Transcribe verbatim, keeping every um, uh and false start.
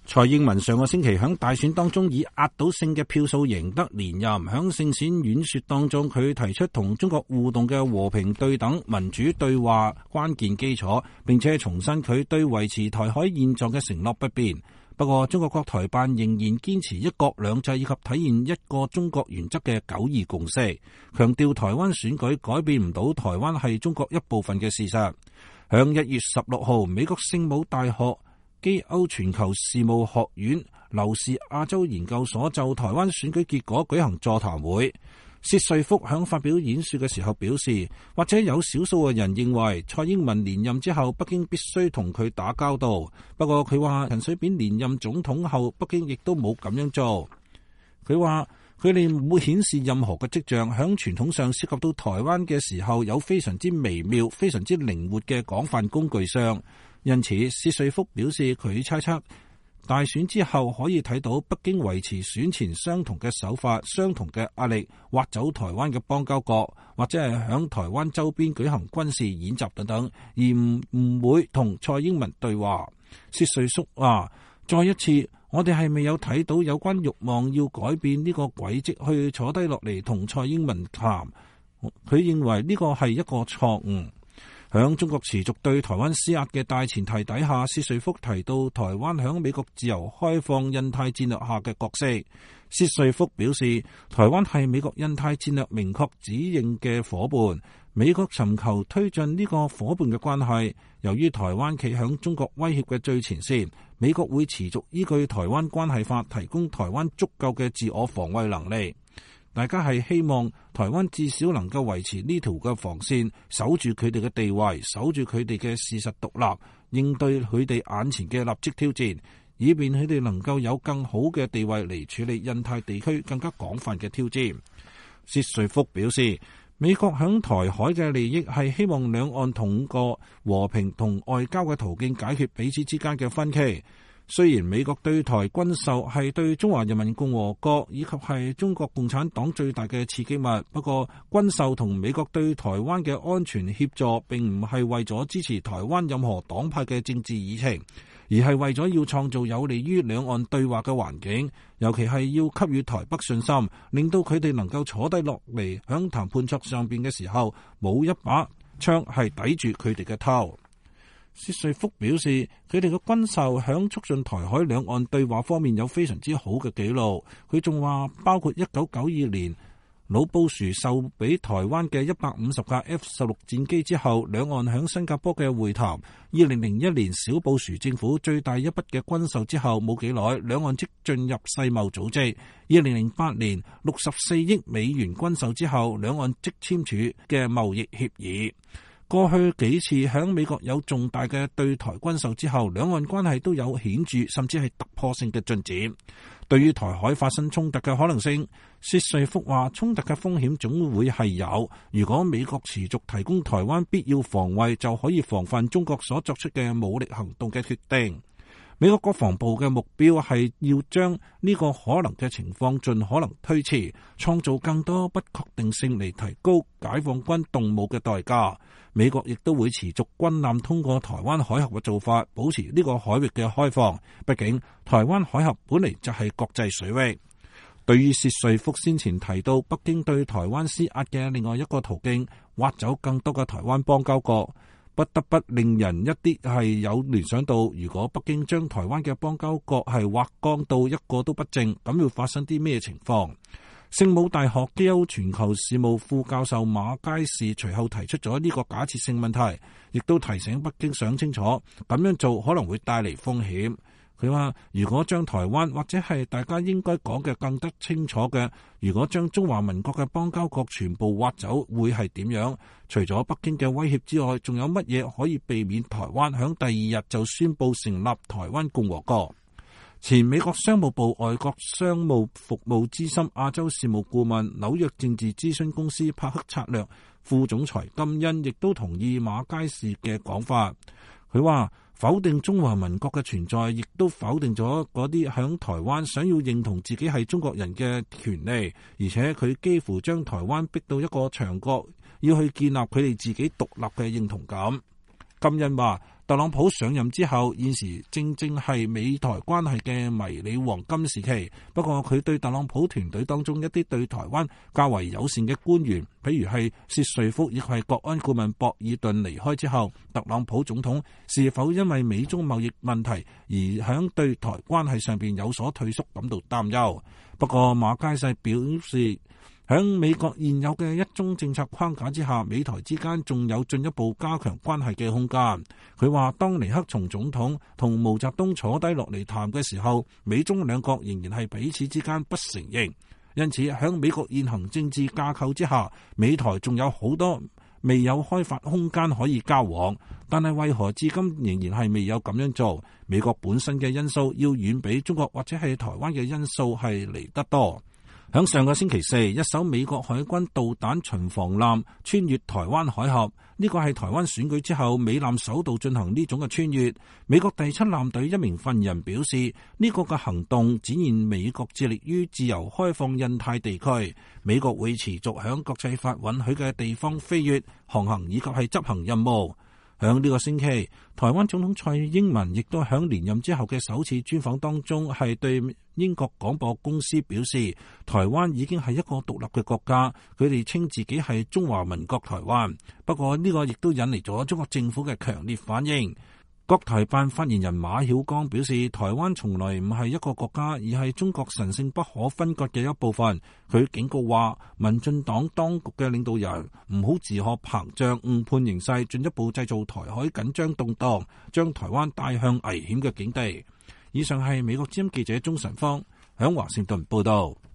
蔡英文上個星期喺大選當中以壓倒性嘅票數贏得連任，喺勝選演說當中，佢提出同中國互動嘅和平對等民主對話關鍵基礎，並且重申佢對維持台海現狀嘅承諾不變。不過，中國國台辦仍然堅持一國兩制以及體現一個中國原則嘅九二共識，強調台灣選舉改變唔到台灣係中國一部分嘅事實。響一月十六號，美國聖母大學基歐全球事務學院劉氏亞洲研究所就台灣選舉結果舉行座談會。薛瑞福響發表演說嘅時候表示，或者有少數嘅人認為蔡英文連任之後，北京必須同佢打交道。不過佢話陳水扁連任總統後，北京亦都冇咁樣做。佢話佢哋冇顯示任何嘅跡象，響傳統上涉及到台灣嘅時候，有非常之微妙、非常之靈活嘅廣泛工具上。因此，薛瑞福表示佢猜測大選之後可以睇到北京維持選前相同嘅手法、相同嘅壓力，挖走台灣嘅邦交國，或者係響台灣周邊舉行軍事演習等等，而唔唔會同蔡英文對話。薛瑞福話：再一次，我哋係未有睇到有關慾望要改變呢個軌跡去坐低落嚟同蔡英文談。佢認為呢個係一個錯誤。響中國持續對台灣施壓嘅大前提底下，薛瑞福提到台灣響美國自由開放印太戰略下嘅角色。薛瑞福表示，台灣係美國印太戰略明確指認嘅夥伴，美國尋求推進呢個夥伴嘅關係。由於台灣企響中國威脅嘅最前線，美國會持續依據台灣關係法提供台灣足夠嘅自我防衛能力。大家係希望台灣至少能夠維持呢條嘅防線，守住佢哋嘅地位，守住佢哋嘅事實獨立，應對佢哋眼前嘅立即挑戰，以便佢哋能夠有更好嘅地位嚟處理印太地區更加廣泛嘅挑戰。薛瑞福表示，美國響台海嘅利益係希望兩岸通過和平同外交嘅途徑解決彼此之間嘅分歧。雖然美國對台軍售係對中華人民共和國以及係中國共產黨最大嘅刺激物，不過軍售同美國對台灣嘅安全協助並唔係為咗支持台灣任何黨派嘅政治議程，而係為咗要創造有利於兩岸對話嘅環境，尤其係要給予台北信心，令到佢哋能夠坐低落嚟響談判桌上邊嘅時候，冇一把槍係抵住佢哋嘅頭。薛瑞福表示，佢哋嘅軍售響促進台海兩岸對話方面有非常之好嘅記錄。佢仲話，包括一九九二年老布殊售俾台灣嘅一百五十架 F 十六戰機之後，兩岸響新加坡嘅會談。二零零一年小布殊政府最大一筆嘅軍售之後冇幾耐，兩岸即進入世貿組織。二零零八年六十四億美元軍售之後，兩岸即簽署嘅貿易協議。過去幾次響美國有重大嘅對台軍售之後，兩岸關係都有顯著甚至係突破性嘅進展。對於台海發生衝突嘅可能性，薛瑞福話，衝突嘅風險總會係有。如果美國持續提供台灣必要防衛，就可以防範中國所作出嘅武力行動嘅決定。美國國防部嘅目標係要將呢個可能嘅情況盡可能推遲，創造更多不確定性嚟提高解放軍動武嘅代價。美國亦都會持續軍艦通過台灣海峽嘅做法，保持呢個海域嘅開放。畢竟台灣海峽本嚟就係國際水域。對於薛瑞福先前提到北京對台灣施壓嘅另外一個途徑，挖走更多嘅台灣邦交國，不得不令人一啲係有聯想到，如果北京將台灣嘅邦交國係挖光到一個都不剩，咁要發生啲咩情況？聖母大學基歐全球事務副教授馬佳士隨後提出咗呢個假設性問題，亦都提醒北京想清楚，咁樣做可能會帶嚟風險。佢話，如果將台灣或者係大家應該講嘅更得清楚嘅，如果將中華民國嘅邦交國全部挖走，會係點樣？除咗北京嘅威脅之外，仲有乜嘢可以避免台灣響第二日就宣布成立台灣共和國？前美國商務部外國商務服務資深亞洲事務顧問、紐約政治諮詢公司柏克策略副總裁金恩亦都同意馬佳士嘅講法。佢話，否定中華民國嘅存在，亦都否定咗嗰啲響台灣想要認同自己係中國人嘅權利，而且佢幾乎將台灣逼到一個牆角，要去建立佢哋自己獨立嘅認同感。金恩話， 特朗普上任之後，現時正正係美台關係嘅迷你黃金時期。不過佢對特朗普團隊當中一啲對台灣較為友善嘅官員，譬如係薛瑞福以及係國安顧問博爾頓離開之後，特朗普總統是否因為美中貿易問題而響對台關係上邊有所退縮感到擔憂。不過馬偕世表示，喺美國現有嘅一中政策框架之下，美台之間仲有進一步加強關係嘅空間。佢話當尼克松總統同毛澤東坐低落嚟談嘅時候，美中兩國仍然係彼此之間不承認，因此喺美國現行政治架構之下，美台仲有好多未有開發空間可以交往。但係為何至今仍然係未有咁樣做？美國本身嘅因素要遠比中國或者係台灣嘅因素係嚟得多。響上個星期四，一艘美國海軍導彈巡防艦穿越台灣海峽，呢個係台灣選舉之後美艦首度進行呢種嘅穿越。美國第七艦隊一名訓人表示，呢個嘅行動展現美國致力於自由開放印太地區，美國會持續響國際法允許嘅地方飛越、航行以及係執行任務。響呢個星期，台灣總統蔡英文亦都響連任之後嘅首次專訪當中，係對英國廣播公司表示，台灣已經係一個獨立嘅國家，佢哋稱自己係中華民國台灣。不過呢個亦都引嚟咗中國政府嘅強烈反應。國台辦發言人馬曉光表示，台灣從來唔係一個國家，而係中國神聖不可分割嘅一部分。佢警告話，民進黨當局嘅領導人唔好自可膨脹，誤判形勢，進一步製造台海緊張動盪，將台灣帶向危險嘅境地。以上係美國之音記者鍾晨芳響華盛頓報道。